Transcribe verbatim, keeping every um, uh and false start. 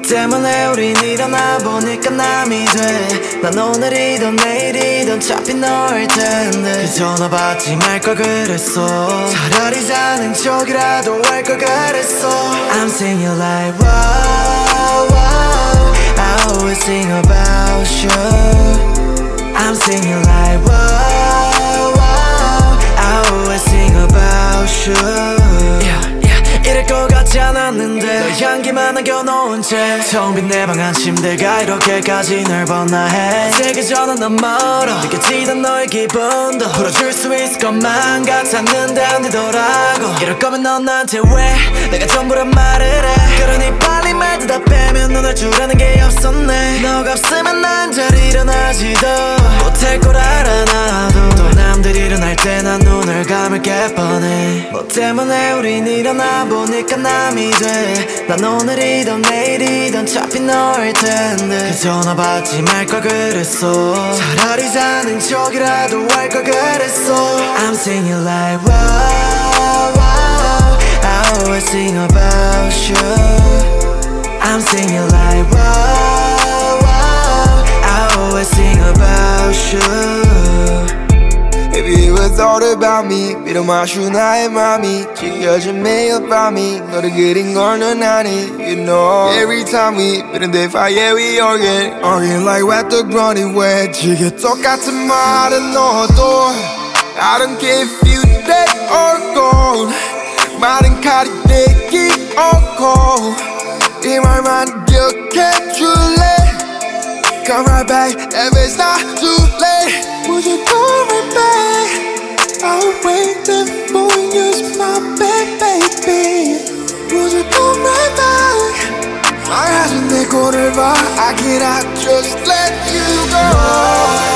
때문에 우린 일어나 보니까 남이 돼. 난 오늘이든 내일이든 어차피 너일 텐데 그 전화 받지 말 걸 그랬어. 차라리 자는 척이라도 할 걸 그랬어. I'm singing like wow, wow. I always sing about you. I'm singing like wow, wow. I always sing about you. 이럴 것 같지 않았는데 너 향기만 남겨놓은 채 텅 빈 내 방 한 침대가 이렇게까지 넓었나 해. 세기 전은 넌 멀어 느껴지던 너의 기분도 풀어줄 수 있을 것만 같았는데 안 되더라고. 이럴 거면 넌 나한테 왜 내가 전부란 말을 해. 그러니 빨리 말 대답하면 눈을 주라는 게 없었네. 너가 없으면 난 잘 일어나지도 못할 걸 알아. 나도 또 남들이 일어날 때 난 눈을 감을게 뻔해. 뭐 때문에 우린 일어나 보니까 남이 돼. 난 오늘이든 내일이든 어차피 너일 텐데 그 전화 받지 말 걸 그랬어. 차라리 자는 척이라도 할 걸 그랬어. I'm singing like wow, wow. I always sing about you. I'm singing like wow, wow. I always sing about you. If you ever thought about me 믿어 마셔 나의 맘이 지겨진 매일 밤이 너를 그린 걸 넌 아니. You know every time we been in the fire we arguing Arguing like what the ground is wet. 지겨 똑같은 말은 너도 I don't care if you dead or gone. 말은 가리대기 않고 이 말만 기억해줄래. Come right back if it's not too late. Would you come right back? I'll wait there for you, my baby. Would you come right back? 말하지 내 꼴을 봐. I cannot just let you go.